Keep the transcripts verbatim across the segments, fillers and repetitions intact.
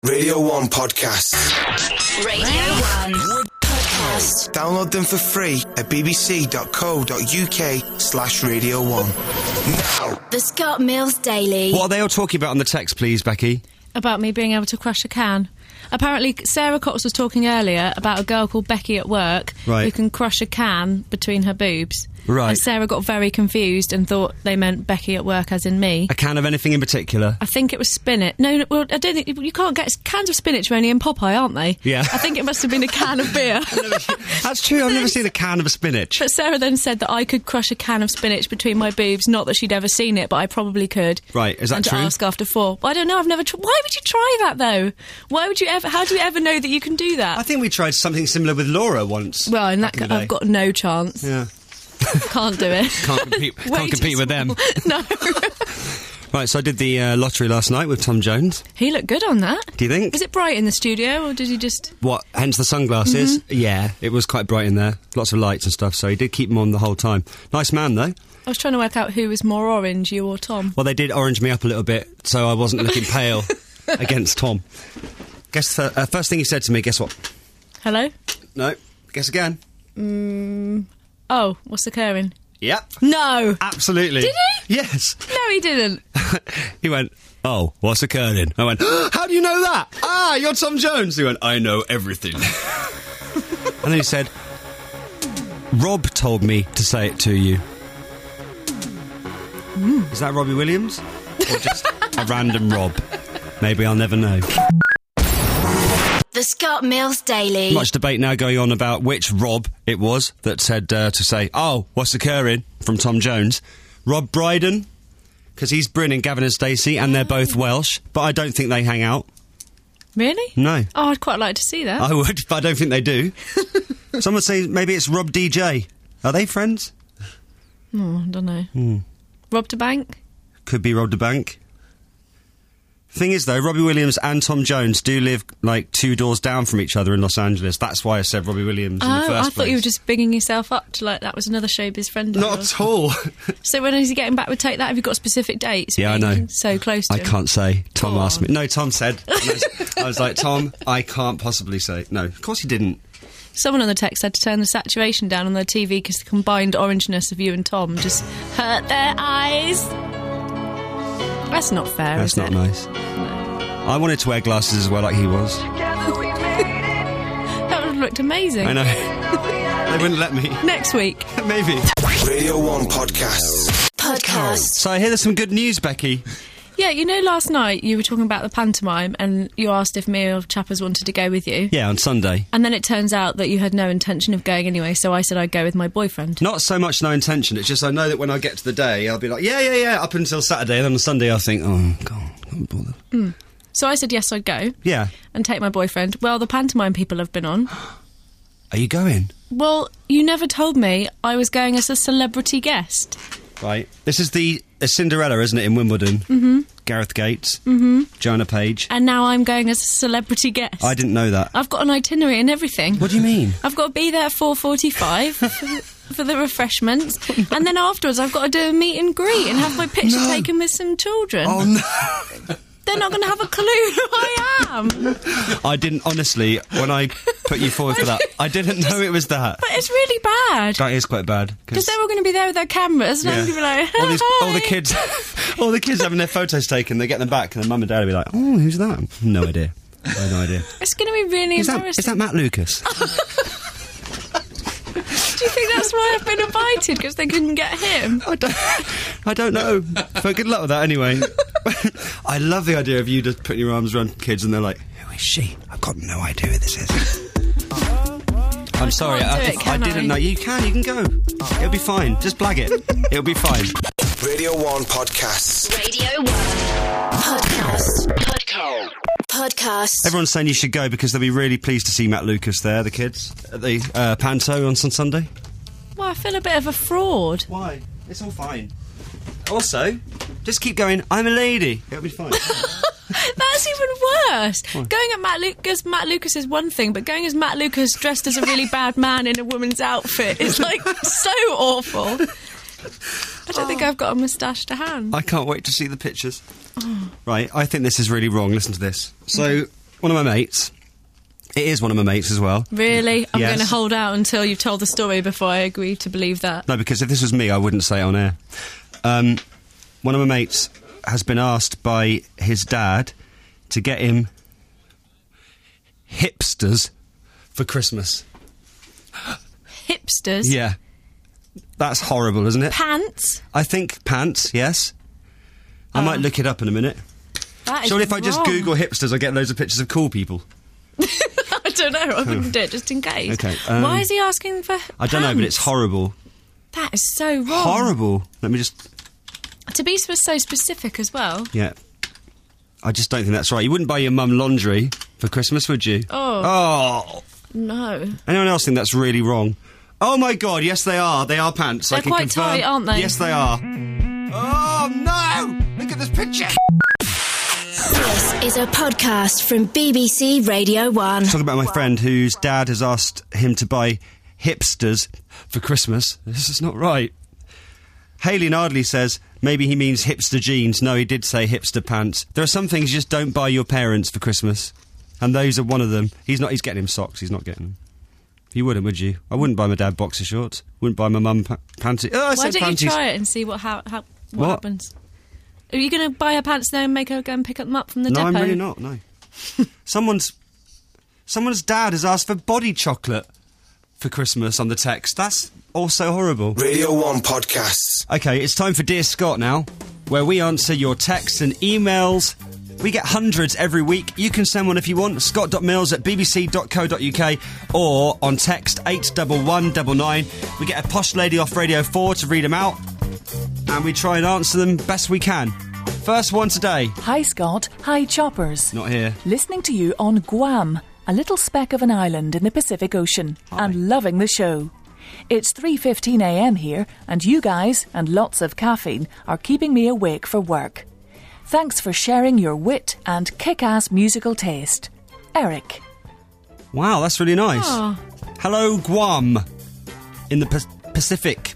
Radio one Podcasts. Radio one Podcasts. Download them for free at bbc.co.uk slash Radio one. Now. The Scott Mills Daily. What are they all talking about on the text, please, Becky? About me being able to crush a can. Apparently, Sarah Cox was talking earlier about a girl called Becky at work Right. who can crush a can between her boobs. Right. And Sarah got very confused and thought they meant Becky at work as in me. A can of anything in particular? I think it was spinach. No, no, well, I don't think... You can't get... Cans of spinach are only in Popeye, aren't they? Yeah. I think it must have been a can of beer. That's true, I've never seen a can of spinach. But Sarah then said that I could crush a can of spinach between my boobs. Not that she'd ever seen it, but I probably could. Right, is that and true? to ask after four. Well, I don't know, I've never... Tr- Why would you try that, though? Why would you ever... How do you ever know that you can do that? I think we tried something similar with Laura once. Well, in that back in ca- the I've day. got no chance. Yeah. Can't do it. Can't compete, Way can't too compete with them. small. No. Right, so I did the uh, lottery last night with Tom Jones. He looked good on that. Do you think? Was it bright in the studio, or did he just... What, hence the sunglasses? Mm-hmm. Yeah, it was quite bright in there. Lots of lights and stuff, so he did keep them on the whole time. Nice man, though. I was trying to work out who was more orange, you or Tom. Well, they did orange me up a little bit, so I wasn't looking pale against Tom. Guess the uh, first thing he said to me, guess what? Hello? No, guess again. Mm, oh, what's occurring? Yep. No! Absolutely. Did he? Yes. No, he didn't. He went, oh, what's occurring? I went, how do you know that? Ah, you're Tom Jones. He went, I know everything. And then he said, Rob told me to say it to you. Mm. Is that Robbie Williams? Or just a random Rob? Maybe I'll never know. The Scott Mills Daily. Much debate now going on about which Rob it was that said uh, to say, oh, what's occurring, from Tom Jones. Rob Brydon, because he's Bryn and Gavin and Stacey, and they're both Welsh, but I don't think they hang out. Really? No. Oh, I'd quite like to see that. I would, but I don't think they do. Some would say maybe it's Rob D J. Are they friends? Oh, I don't know. Hmm. Robbed a bank? Could be robbed a bank. Thing is, though, Robbie Williams and Tom Jones do live, like, two doors down from each other in Los Angeles. That's why I said Robbie Williams in the Oh, first I place. thought you were just bigging yourself up to, like, that was another showbiz friend of Not yours. at all. So when is he getting back with Take That? Have you got specific dates? Yeah, I Being know. So close to I him? can't say. Tom Go asked on. me. No, Tom said. And I, was, I was like, Tom, I can't possibly say. No, of course he didn't. Someone on the text had to turn the saturation down on their T V because the combined orangeness of you and Tom just hurt their eyes. That's not fair, That's is not it? nice. I wanted to wear glasses as well, like he was. That would have looked amazing. I know. They wouldn't let me. Next week. Maybe. Radio one Podcasts. Podcast. So I hear there's some good news, Becky. Yeah, you know, last night you were talking about the pantomime and you asked if me or Chappers wanted to go with you. Yeah, on Sunday. And then it turns out that you had no intention of going anyway, so I said I'd go with my boyfriend. Not so much no intention, it's just I know that when I get to the day, I'll be like, yeah, yeah, yeah, up until Saturday, and then on Sunday I'll think, oh, God, can't bother. Mm. So I said yes, I'd go Yeah. and take my boyfriend. Well, the pantomime people have been on. Are you going? Well, you never told me I was going as a celebrity guest. Right. This is the uh, Cinderella, isn't it, in Wimbledon? Mm-hmm. Gareth Gates. Mm-hmm. Joanna Page. And now I'm going as a celebrity guest. I didn't know that. I've got an itinerary and everything. What do you mean? I've got to be there at four forty-five for, the, for the refreshments. And then afterwards I've got to do a meet and greet and have my picture No. taken with some children. Oh, no. They're not going to have a clue who I am. I didn't, honestly, when I put you forward for that, I didn't know it was that. But it's really bad. That is quite bad. Because they're all going to be there with their cameras and I'm going to be like, all, these, hi. all the kids, all the kids having their photos taken, they get them back, and then mum and dad will be like, "Oh, who's that?" No idea. I have no idea. It's going to be really Is that, embarrassing. is that Matt Lucas? Do you think that's why I've been invited? Because they couldn't get him? I don't. I don't know. But good luck with that anyway. I love the idea of you just putting your arms around kids and they're like, "Who is she? I've got no idea who this is." I'm sorry, can't I, do it, I can didn't I? know. You can, you can go. It'll be fine. Just blag it. It'll be fine. Radio one Podcasts. Radio one Podcast. Podcast. Podcast. Everyone's saying you should go because they'll be really pleased to see Matt Lucas there, the kids, at the uh, Panto on Sunday. Well, I feel a bit of a fraud. Why? It's all fine. Also, just keep going, I'm a lady. It'll be fine. That's even worse. Going at Matt Lucas, Matt Lucas is one thing, but going as Matt Lucas dressed as a really bad man in a woman's outfit is like so awful. I don't think I've got a moustache to hand. I can't wait to see the pictures. Right, I think this is really wrong. Listen to this. So, one of my mates. It is one of my mates as well. Really? I'm Yes. going to hold out until you've told the story before I agree to believe that. No, because if this was me, I wouldn't say it on air. Um, one of my mates has been asked by his dad to get him hipsters for Christmas. Hipsters? Yeah. That's horrible, isn't it? Pants? I think pants, yes. I Oh. might look it up in a minute. That is Surely if I just wrong. Google hipsters, I get loads of pictures of cool people. I don't know. I wouldn't do it just in case. Okay, um, Why is he asking for I don't know, but it's pants? horrible. That is so wrong. Horrible. Let me just... To be so so specific as well. Yeah. I just don't think that's right. You wouldn't buy your mum lingerie for Christmas, would you? Oh. Oh. No. Anyone else think that's really wrong? Oh my God, yes they are. They are pants. I They're can quite confirm. tight, aren't they? Yes, they are. Oh no! Look at this picture. This is a podcast from B B C Radio one. Talking about my friend whose dad has asked him to buy hipsters for Christmas. This is not right. Hayley Nardley says maybe he means hipster jeans. No, he did say hipster pants. There are some things you just don't buy your parents for Christmas, and those are one of them. He's not. He's getting him socks. He's not getting them. You wouldn't, would you? I wouldn't buy my dad boxer shorts. Wouldn't buy my mum pa- panties. Oh, I Why said don't panties. you try it and see what how, how what, What? happens? Are you going to buy her pants there and make her go and pick them up from the No, depot? I'm really not. No. someone's someone's dad has asked for body chocolate for Christmas on the text. That's also horrible. Radio one podcasts. Okay, it's time for Dear Scott now, where we answer your texts and emails. We get hundreds every week. You can send one if you want, scott.mills at bbc.co.uk or on text eight one one nine nine. We get a posh lady off Radio four to read them out, and we try and answer them best we can. First one today. Hi Scott, hi Choppers. Not here. Listening to you on Guam, a little speck of an island in the Pacific Ocean, Hi. and loving the show. It's three fifteen a m here, and you guys, and lots of caffeine, are keeping me awake for work. Thanks for sharing your wit and kick-ass musical taste. Eric. Wow, that's really nice. Oh. Hello, Guam, in the Pac- Pacific.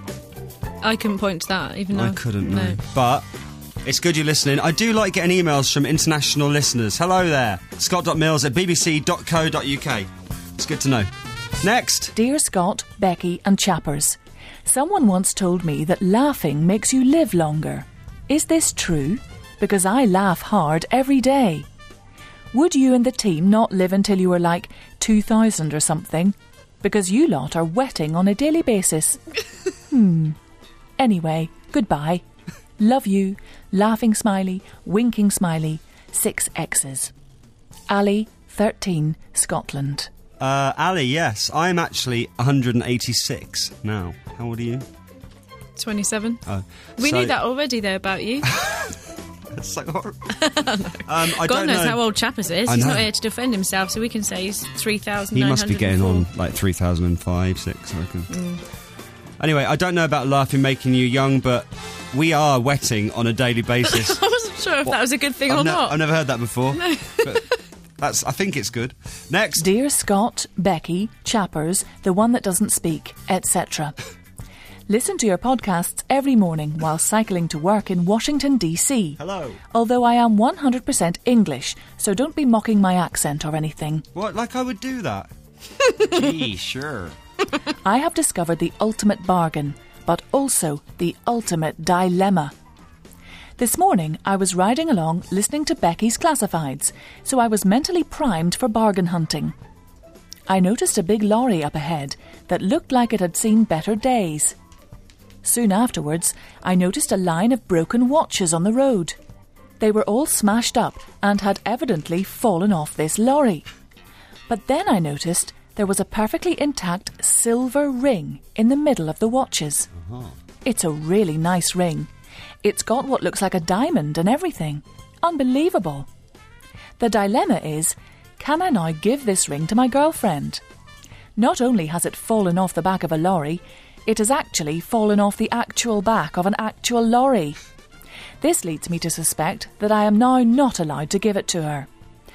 I couldn't point to that, even though I couldn't, no. But it's good you're listening. I do like getting emails from international listeners. Hello there. Scott.mills at bbc.co.uk. It's good to know. Next. Dear Scott, Becky and Chappers. Someone once told me that laughing makes you live longer. Is this true? Because I laugh hard every day. Would you and the team not live until you were like two thousand or something? Because you lot are wetting on a daily basis. hmm. Anyway, goodbye. Love you. Laughing smiley, winking smiley, six X's. Ali, thirteen, Scotland. Uh, Ali, yes. I'm actually one hundred eighty-six now. How old are you? twenty-seven. Oh, We so- knew that already, though, about you. That's so horrible. um, I God don't knows know. how old Chappers is. I He's know. not here to defend himself, so we can say he's three thousand He nine must hundred be getting on like three thousand five, six, I reckon. Mm. Anyway, I don't know about laughing making you young, but we are wetting on a daily basis. I wasn't sure if What? that was a good thing I've, or ne- not. I've never heard that before. But that's. I think it's good. Next. Dear Scott, Becky, Chappers, the one that doesn't speak, et cetera. Listen to your podcasts every morning while cycling to work in Washington, D C. Hello. Although I am one hundred percent English, so don't be mocking my accent or anything. What? Like I would do that? Gee, sure. I have discovered the ultimate bargain, but also the ultimate dilemma. This morning, I was riding along listening to Becky's Classifieds, so I was mentally primed for bargain hunting. I noticed a big lorry up ahead that looked like it had seen better days. Soon afterwards, I noticed a line of broken watches on the road. They were all smashed up and had evidently fallen off this lorry. But then I noticed there was a perfectly intact silver ring in the middle of the watches. Uh-huh. It's a really nice ring. It's got what looks like a diamond and everything. Unbelievable. The dilemma is, can I now give this ring to my girlfriend? Not only has it fallen off the back of a lorry, it has actually fallen off the actual back of an actual lorry. This leads me to suspect that I am now not allowed to give it to her.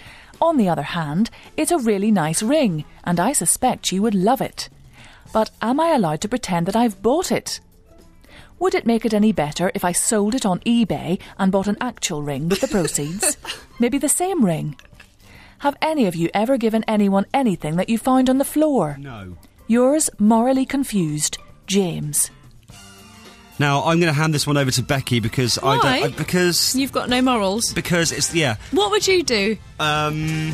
On the other hand, it's a really nice ring, and I suspect she would love it. But am I allowed to pretend that I've bought it? Would it make it any better if I sold it on eBay and bought an actual ring with the proceeds? Maybe the same ring? Have any of you ever given anyone anything that you found on the floor? No. Yours, morally confused, James. Now, I'm going to hand this one over to Becky because I Why? don't... I, because... You've got no morals. Because it's... Yeah. What would you do? Um...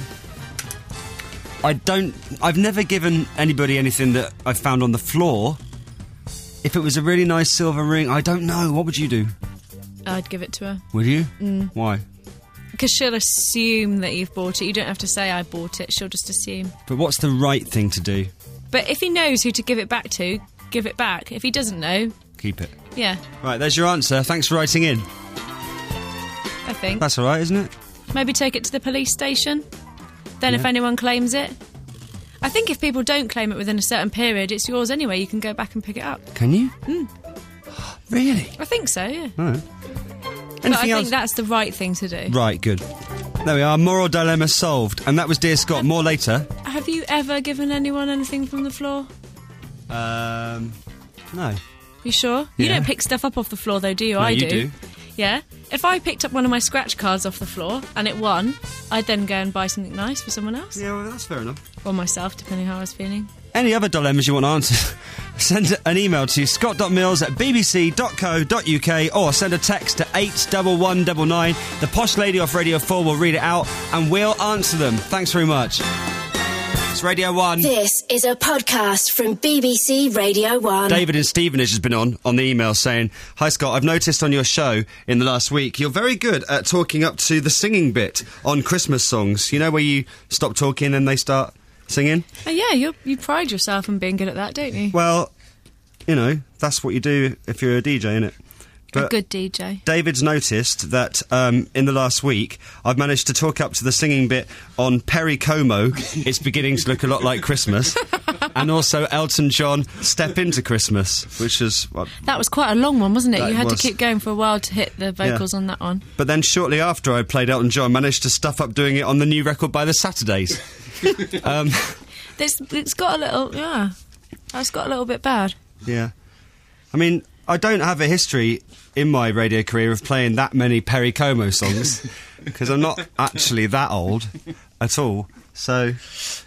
I don't... I've never given anybody anything that I found on the floor. If it was a really nice silver ring, I don't know. What would you do? I'd give it to her. Would you? Mm. Why? Because she'll assume that you've bought it. You don't have to say I bought it. She'll just assume. But what's the right thing to do? But if he knows who to give it back to, give it back. If he doesn't know, Keep it. yeah, Right, there's your answer. Thanks for writing in. I think. That's all right, isn't it? Maybe take it to the police station. Then if Yeah. anyone claims it. I think if people don't claim it within a certain period, it's yours anyway. You can go back and pick it up. Can you? Mm. Really? I think so, yeah. All right. But I Anything think else? that's the right thing to do. Right, good. There we are. Moral dilemma solved. And that was Dear Scott. More later. Have you ever given anyone anything from the floor? Um, no. You sure? You Yeah. don't pick stuff up off the floor, though, do you? No, I you do. do. Yeah. If I picked up one of my scratch cards off the floor and it won, I'd then go and buy something nice for someone else. Yeah, well, that's fair enough. Or myself, depending how I was feeling. Any other dilemmas you want answered, send an email to scott dot mills at b b c dot co dot u k or send a text to eight one one nine nine. The posh lady off Radio four will read it out and we'll answer them. Thanks very much. It's Radio one. This is a podcast from B B C Radio one. David in Stevenage has been on, on the email saying, "Hi Scott, I've noticed on your show in the last week, you're very good at talking up to the singing bit on Christmas songs. You know where you stop talking and they start singing? Oh, yeah, you you pride yourself on being good at that, don't you? Well, you know, that's what you do if you're a D J, innit? A good D J. David's noticed that um, in the last week, I've managed to talk up to the singing bit on Perry Como, It's Beginning to Look a Lot Like Christmas, and also Elton John, Step Into Christmas, which is... Well, That was quite a long one, wasn't it? That You had was. to keep going for a while to hit the vocals Yeah. on that one. but then shortly after I played Elton John, managed to stuff up doing it on the new record by the Saturdays. um, It's, it's got a little, yeah, it's got a little bit bad. yeah. I mean, I don't have a history in my radio career of playing that many Perry Como songs, because I'm not actually that old at all, so...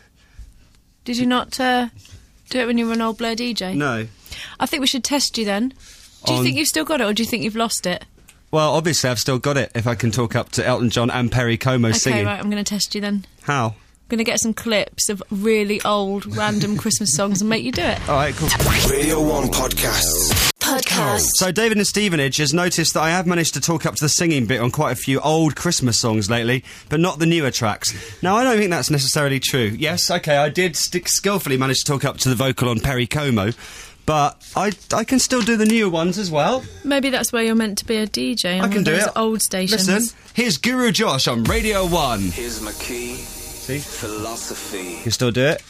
Did you not uh, do it when you were an old blur D J? No. I think we should test you then. Do you On- think you've still got it, or do you think you've lost it? Well, obviously I've still got it if I can talk up to Elton John and Perry Como Okay, singing. right, I'm going to test you then. How? I'm going to get some clips of really old, random Christmas songs and make you do it. All right, cool. Radio one podcasts. Podcast. So David in Stevenage has noticed that I have managed to talk up to the singing bit on quite a few old Christmas songs lately, but not the newer tracks. Now, I don't think that's necessarily true. Yes, OK, I did stick skillfully manage to talk up to the vocal on Perry Como, but I, I can still do the newer ones as well. Maybe that's where you're meant to be a D J on I can one do of those it. old stations. Listen, here's Guru Josh on Radio one. Here's my key. See? Philosophy. You can still do it?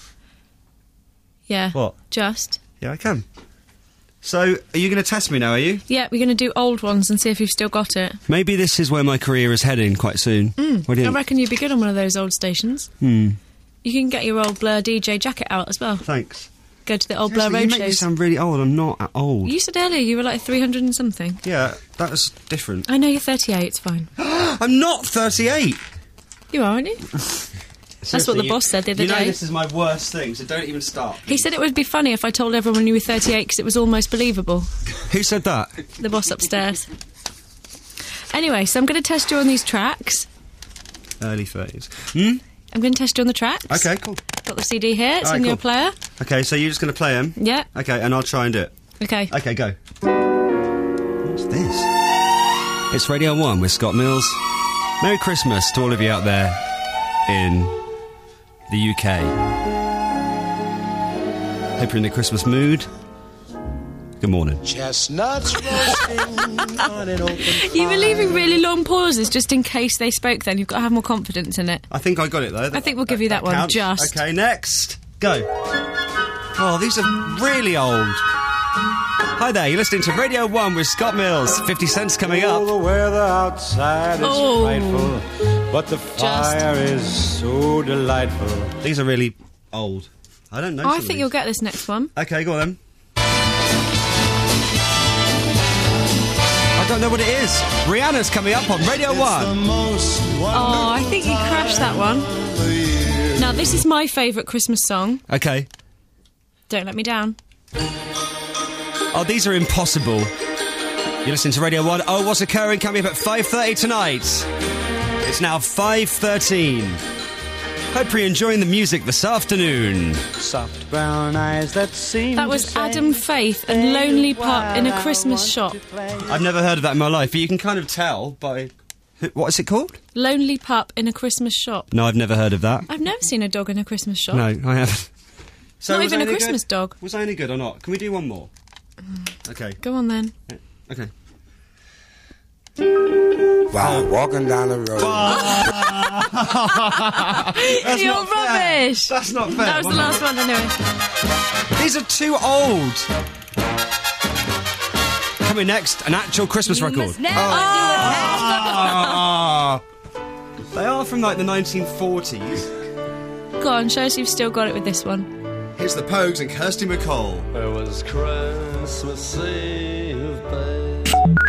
Yeah. What? Just. Yeah, I can. So, are you going to test me now, are you? Yeah, we're going to do old ones and see if you've still got it. Maybe this is where my career is heading quite soon. Mm, What do you I think? reckon you'd be good on one of those old stations. Hmm. You can get your old Blur D J jacket out as well. Thanks. Go to the old Blur Seriously, road you make me shows. sound really old. I'm not that old. You said earlier you were like three hundred and something. Yeah, that's different. I know you're thirty-eight, it's fine. I'm not thirty-eight! You are, aren't you? That's what the you- boss said the other You know day. this is my worst thing, so don't even start. He said it would be funny if I told everyone you were thirty-eight because it was almost believable. Who said that? The boss upstairs. Anyway, so I'm going to test you on these tracks. Early thirties. Hmm? I'm going to test you on the tracks. Okay, cool. Got the C D here, it's Alright, in your cool. player. Okay, so you're just going to play them? Yeah, Okay, and I'll try and do it. okay. Okay, go. What's this? It's Radio one with Scott Mills. Merry Christmas to all of you out there in the U K. Hope you're in the Christmas mood. Good morning. Chestnuts roasting on an open You were leaving really long pauses just in case they spoke then. You've got to have more confidence in it. I think I got it, though. I think we'll give you that one, counts. just. Okay, next. Go. Oh, these are really old. Hi there, you're listening to Radio one with Scott Mills. fifty cents coming Oh, up. the weather outside is Oh. frightful, but the fire is so delightful. These are really old. I don't know. Oh, I some of think you'll these. get this next one. Okay, go on then. I don't know what it is. Rihanna's coming up on Radio one. Oh, I think you crashed that one. Now, this is my favourite Christmas song. Okay. Don't Let Me Down. Oh, these are impossible. You're listening to Radio one. Oh, what's occurring? Coming up at five thirty tonight. It's now five thirteen. Hope you're enjoying the music this afternoon. Soft brown eyes that seem That was Adam Faith and Lonely Pup in a Christmas Shop. I've never heard of that in my life, but you can kind of tell by... What is it called? Lonely Pup in a Christmas Shop. No, I've never heard of that. I've never seen a dog in a Christmas shop. No, I haven't. So Not was even I a any Christmas good? dog. Was I any good or not? Can we do one more? Okay. Go on then. Okay. Wow, walking down the road. That's You're not fair. rubbish. That's not fair. That was the last one anyway. These are too old. Coming next, an actual Christmas record. Ah. They are from like the nineteen forties. Go on, show us you've still got it with this one. Here's the Pogues and Kirsty MacColl. It was Christmas Eve, babe.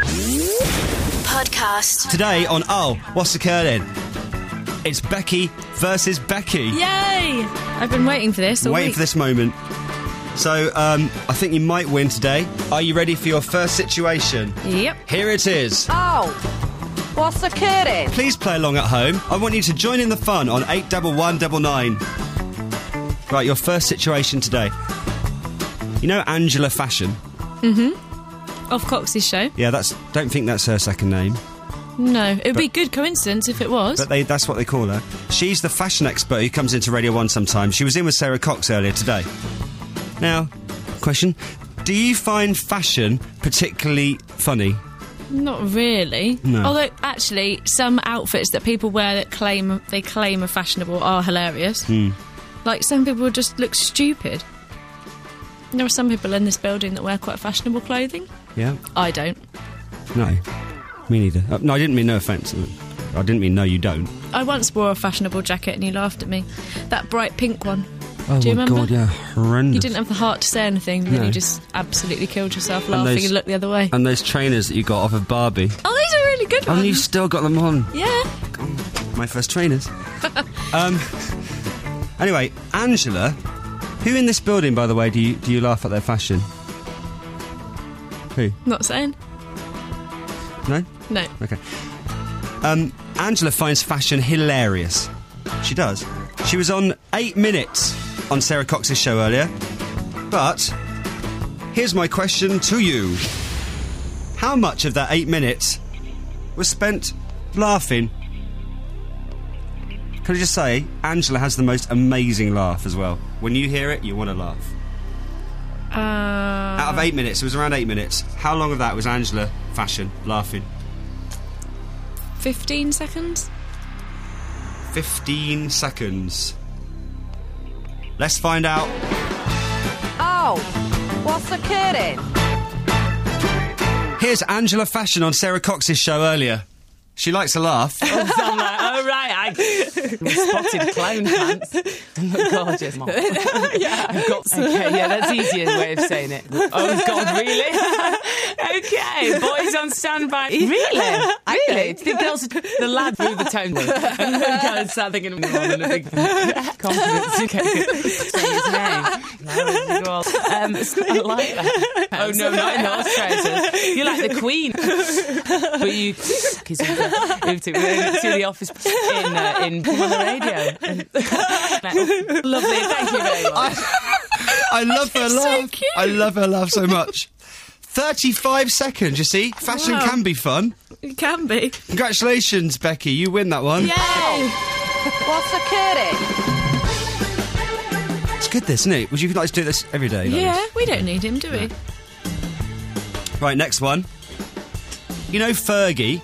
Podcast. Today on Oh, What's Occurring? It's Becky versus Becky. Yay! I've been waiting for this all Waiting week. for this moment. So, um, I think you might win today. Are you ready for your first situation? Yep. Here it is. Oh, what's occurring? Please play along at home. I want you to join in the fun on eight one one nine nine. Right, your first situation today. You know Angela Fashion? Off Cox's show. Yeah, that's. Don't think that's her second name, No, it would be a good coincidence if it was. but they, that's what they call her. She's the fashion expert who comes into Radio one sometimes. She was in with Sarah Cox earlier today. Now, question: do you find fashion particularly funny? Not really. No. Although, actually, some outfits that people wear that claim they claim are fashionable are hilarious. Hmm. Like, some people just look stupid. There are some people in this building that wear quite fashionable clothing. Yeah. I don't. No. Me neither. Uh, no, I didn't mean no offence. I didn't mean no, you don't. I once wore a fashionable jacket and you laughed at me. That bright pink one. Oh Do you my remember? god, yeah, horrendous. You didn't have the heart to say anything, then No. you just absolutely killed yourself And laughing those- and looked the other way. And those trainers that you got off of Barbie. Oh, these are really good ones. And you still got them on. Yeah. My first trainers. um. Anyway, Angela, who in this building, by the way, do you do you laugh at their fashion? Who? Not saying. No? No. Okay. Um, Angela finds fashion hilarious. She does. She was on eight minutes on Sarah Cox's show earlier. But here's my question to you. How much of that eight minutes was spent laughing? Can I just say, Angela has the most amazing laugh as well. When you hear it, you want to laugh. Uh, Out of eight minutes, it was around eight minutes. How long of that was Angela fashion laughing? fifteen seconds? Fifteen seconds. Let's find out. Oh, what's occurring? Here's Angela Fashion on Sarah Cox's show earlier. She likes to laugh. I'm like, oh right, I spotted clown pants. Gorgeous, Mom. Yeah, I've got. Okay, yeah, that's the easiest way of saying it. Oh God, really? Okay, boys on standby. Really, really. It's the girls, the lad through the tone. I start thinking of him in a big confidence. Okay, say his name. Um, so I like that. Oh no, not in those trousers. You're like the Queen, but you. Moved to, to the office in uh, in on the radio. Lovely, thank you very much. I love her so laugh. cute. I love her laugh so much. thirty-five seconds, you see? Fashion Wow. can be fun. It can be. Congratulations, Becky. You win that one. Yay! What's occurring? It's good, this, isn't it? Would you like to do this every day? like Yeah, this? we don't need him, do we? Right, next one. You know Fergie?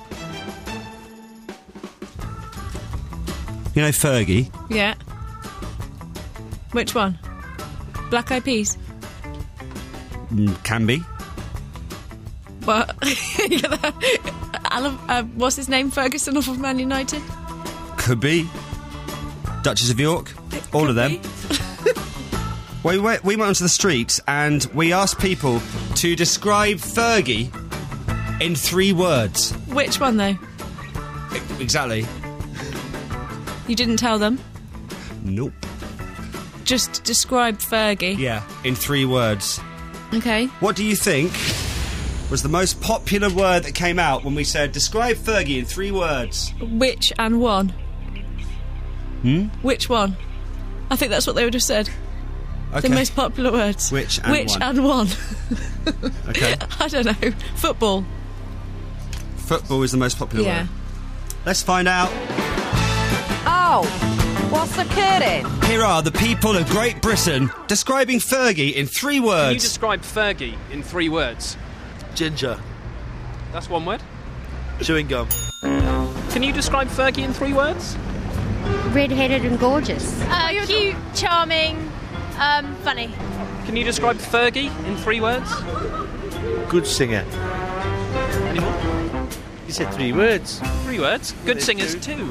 You know Fergie? Yeah. Which one? Black Eyed Peas? Mm, can be. What? Alan, uh, what's his name? Ferguson off of Man United? Could be. Duchess of York? All of them. we, went, we went onto the streets and we asked people to describe Fergie in three words. Which one, though? Exactly. You didn't tell them? Nope. Just describe Fergie. Yeah, in three words. Okay. What do you think was the most popular word that came out when we said, describe Fergie in three words? Which and one? Hmm? Which one? I think that's what they would have said. Okay. The most popular words. Which and Which one? and one. Okay. I don't know. Football. Football is the most popular Yeah. word. Let's find out. Oh, what's occurring? Here are the people of Great Britain describing Fergie in three Can you words. describe Fergie in three words? Ginger. That's one word. Chewing gum. Can you describe Fergie in three words? Red-headed and gorgeous. Uh, cute, charming, um, funny. Can you describe Fergie in three words? Good singer. Any more? You said three words. Three words. Good There's singers too.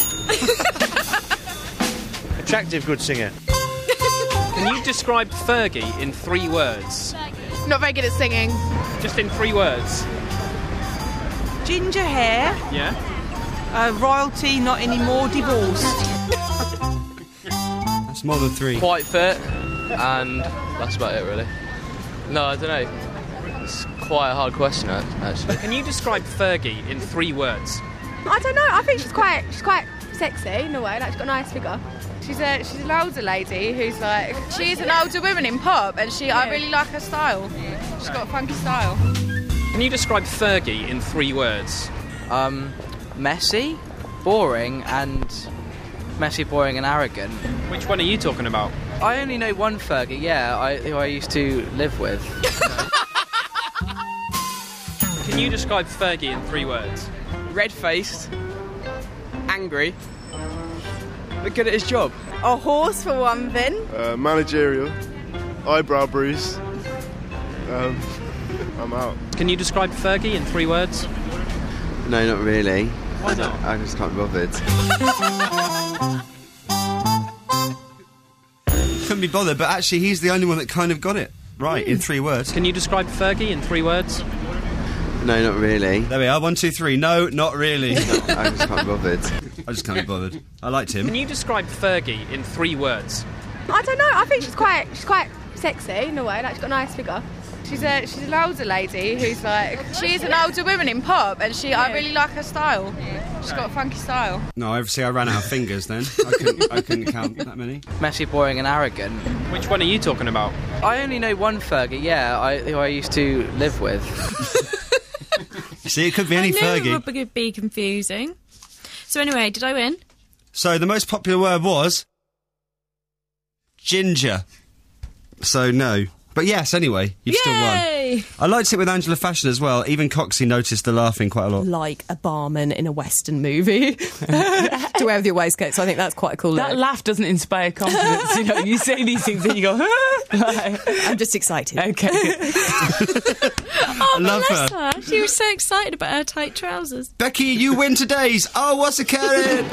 Attractive good singer. Can you describe Fergie in three words? Not very good at singing. Just in three words. Ginger hair, Yeah. uh, royalty, not anymore, divorced. That's more than three. Quite fit, and that's about it, really. No, I don't know. It's quite a hard question, actually. Can you describe Fergie in three words? I don't know. I think she's quite, she's quite sexy in a way. Like she's got a nice figure. She's a she's an older lady who's like she's an older woman in pop, and she I really like her style. She's got a funky style. Can you describe Fergie in three words? Um, messy, boring, and messy, boring, and arrogant. Which one are you talking about? I only know one Fergie. Yeah, I, who I used to live with. Can you describe Fergie in three words? Red-faced, angry, but good at his job. A horse for one thing. Uh, managerial, eyebrow bruise. Um, I'm out. Can you describe Fergie in three words? No, not really. Why not? I just can't be bothered. Couldn't be bothered, but actually he's the only one that kind of got it right in three words. Can you describe Fergie in three words? No, not really. There we are, one, two, three. No, not really. No, I just can't be bothered. I just can't be bothered. I liked him. Can you describe Fergie in three words? I don't know. I think she's quite she's quite sexy in a way. Like she's got a nice figure. She's a she's an older lady who's like she's an older woman in pop, and she I really like her style. She's got a funky style. No, obviously I ran out of fingers then. I couldn't, I couldn't count that many. Messy, boring, and arrogant. Which one are you talking about? I only know one Fergie. Yeah, I, who I used to live with. See, it could be any I knew Fergie. it would be confusing. So anyway, did I win? So the most popular word was ginger. So no. But yes, anyway, you've still Yay! won. I liked it with Angela Fashion as well. Even Coxie noticed the laughing quite a lot. Like a barman in a Western movie. To wear with your waistcoat, so I think that's quite a cool That look. laugh doesn't inspire confidence, you know. You say these things and you go, like, I'm just excited. Okay. Oh, I love bless her. her. She was so excited about her tight trousers. Becky, you win today's. Oh, what's occurring?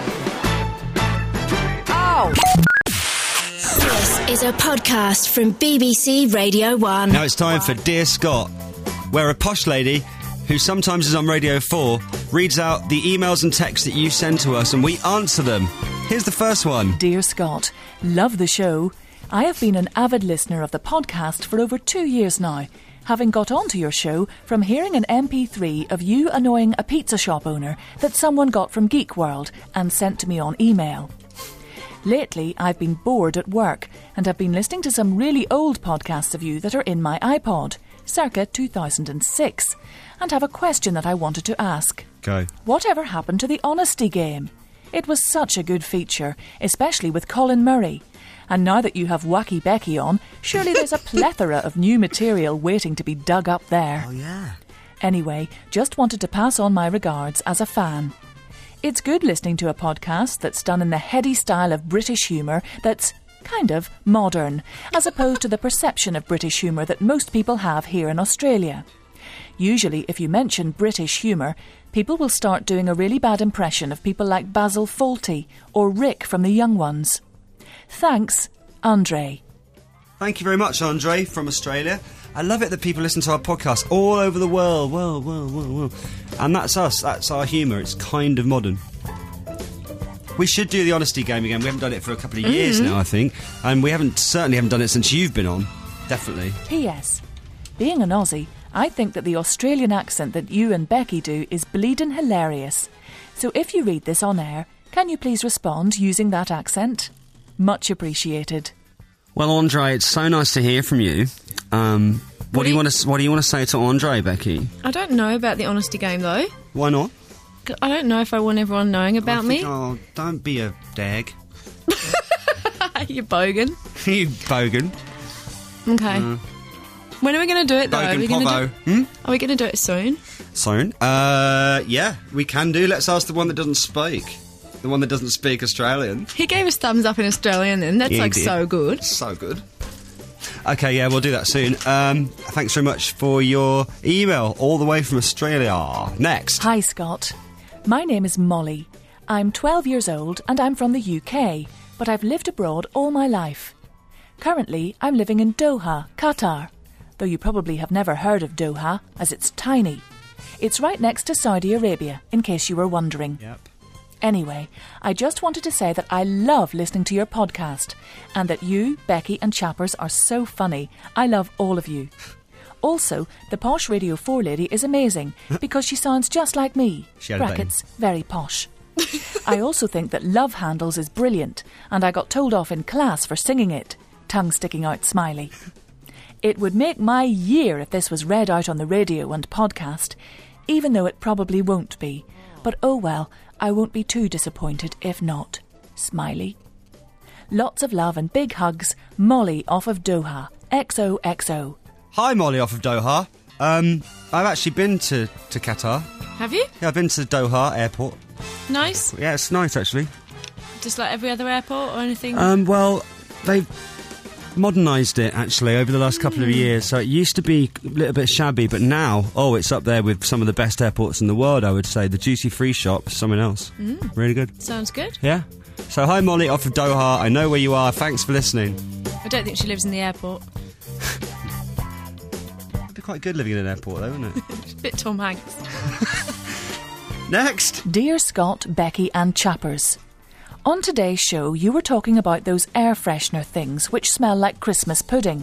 Oh. This is a podcast from B B C Radio one. Now it's time for Dear Scott, where a posh lady, who sometimes is on Radio four, reads out the emails and texts that you send to us and we answer them. Here's the first one. Dear Scott, love the show. I have been an avid listener of the podcast for over two years now, having got onto your show from hearing an M P three of you annoying a pizza shop owner that someone got from Geek World and sent to me on email. Lately, I've been bored at work and have been listening to some really old podcasts of you that are in my iPod, circa two thousand six, and have a question that I wanted to ask. Go. Whatever happened to the honesty game? It was such a good feature, especially with Colin Murray. And now that you have Wacky Becky on, surely there's a plethora of new material waiting to be dug up there. Oh, yeah. Anyway, just wanted to pass on my regards as a fan. It's good listening to a podcast that's done in the heady style of British humour that's kind of modern, as opposed to the perception of British humour that most people have here in Australia. Usually, if you mention British humour, people will start doing a really bad impression of people like Basil Fawlty or Rick from The Young Ones. Thanks, Andre. Thank you very much, Andre, from Australia. I love it that people listen to our podcast all over the world. World, world, world, world. And that's us. That's our humour. It's kind of modern. We should do the honesty game again. We haven't done it for a couple of years Mhm. now, I think. And we haven't certainly haven't done it since you've been on. Definitely. P S. Being an Aussie, I think that the Australian accent that you and Becky do is bleeding hilarious. So if you read this on air, can you please respond using that accent? Much appreciated. Well, Andre, it's so nice to hear from you. Um, what, do you want to What do you want to say to Andre, Becky? I don't know about the honesty game, though. Why not? 'Cause I don't know if I want everyone knowing about I me. think- Oh, don't be a dag. You bogan. You bogan. Okay. Uh, When are we going to do it, though? Are we bogan going povo. to do, Are we going to do it soon? Soon. Uh, yeah, we can do. Let's ask the one that doesn't speak. The one that doesn't speak Australian. He gave us thumbs up in Australian then. That's Yeah, he like did. so good. So good. Okay, yeah, we'll do that soon. Um, thanks very much for your email all the way from Australia. Next. Hi, Scott. My name is Molly. I'm twelve years old and I'm from the U K, but I've lived abroad all my life. Currently, I'm living in Doha, Qatar, though you probably have never heard of Doha, as it's tiny. It's right next to Saudi Arabia, in case you were wondering. Yep. Anyway, I just wanted to say that I love listening to your podcast, and that you, Becky and Chappers are so funny. I love all of you. Also, the Posh Radio four lady is amazing, because she sounds just like me. She had a Brackets, very posh. I also think that Love Handles is brilliant, and I got told off in class for singing it. Tongue sticking out smiley. It would make my year if this was read out on the radio and podcast, even though it probably won't be. But oh well, I won't be too disappointed if not. Smiley. Lots of love and big hugs, Molly off of Doha. X O X O. Hi, Molly off of Doha. Um, I've actually been to, to Qatar. Have you? Yeah, I've been to Doha Airport. Nice. Yeah, it's nice, actually. Just like every other airport or anything? Um, well, they've modernised it, actually, over the last couple of years. So it used to be a little bit shabby, but now, oh, it's up there with some of the best airports in the world, I would say. The Duty Free shop, something else. Mm. Really good. Sounds good. Yeah. So, hi, Molly, off of Doha. I know where you are. Thanks for listening. I don't think she lives in the airport. It'd be quite good living in an airport, though, wouldn't it? It's a bit Tom Hanks. Next. Dear Scott, Becky and Chappers. On today's show, you were talking about those air freshener things which smell like Christmas pudding.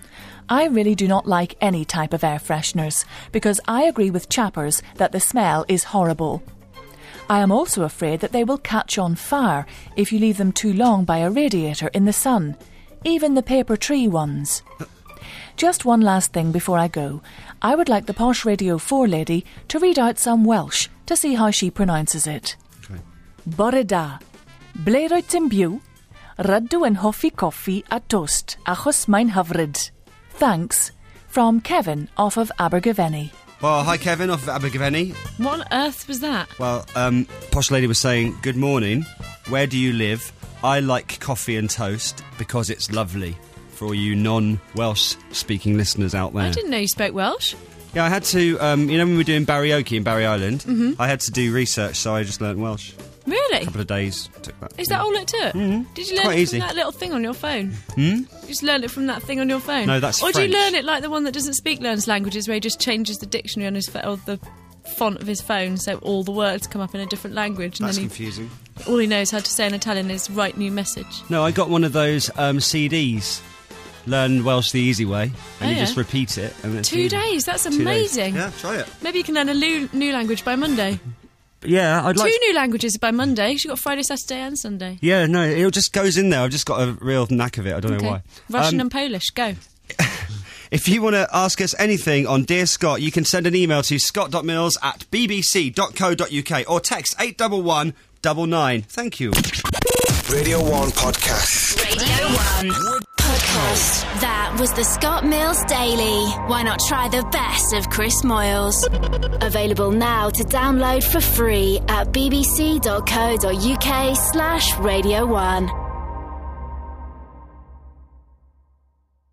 I really do not like any type of air fresheners because I agree with Chappers that the smell is horrible. I am also afraid that they will catch on fire if you leave them too long by a radiator in the sun, even the paper tree ones. Just one last thing before I go. I would like the Posh Radio four lady to read out some Welsh to see how she pronounces it. Okay. Bore da. Ble roedd ti'n byw? Rydw yn hoffi coffi a toast, achos mae'n hyfryd. Thanks. From Kevin, off of Abergavenny. Well, hi, Kevin, off of Abergavenny. What on earth was that? Well, um, Posh Lady was saying, good morning. Where do you live? I like coffee and toast because it's lovely. For all you non-Welsh speaking listeners out there. I didn't know you spoke Welsh. Yeah, I had to, um, you know when we were doing Barrioki in Barry Island? Mhm. I had to do research, so I just learnt Welsh. Really? A couple of days took that. Is that all it took? Mhm. Did you It's learn quite it easy. from that little thing on your phone? Hmm? You just learned it from that thing on your phone? No, that's Or do you French. learn it like the one that doesn't speak learns languages, where he just changes the dictionary on his phone, or the font of his phone, so all the words come up in a different language, and That's then he, confusing. all he knows how to say in Italian is write new message. No, I got one of those um, C Ds. Learn Welsh the easy way, and Oh, you yeah? just repeat it. And it's Two easy. days, that's Two days. amazing. Yeah, try it. Maybe you can learn a lu- new language by Monday. Yeah, I'd like. Two new languages by Monday. You've got Friday, Saturday and Sunday. Yeah, no, it just goes in there. I've just got a real knack of it. I don't Okay. know why. Russian Um, and Polish, go. If you want to ask us anything on Dear Scott, you can send an email to scott.mills at bbc.co.uk or text eight one one nine nine. Thank you. Radio one Podcast. Radio one Podcast. That was the Scott Mills Daily. Why not try the best of Chris Moyles? Available now to download for free at bbc.co.uk slash Radio one.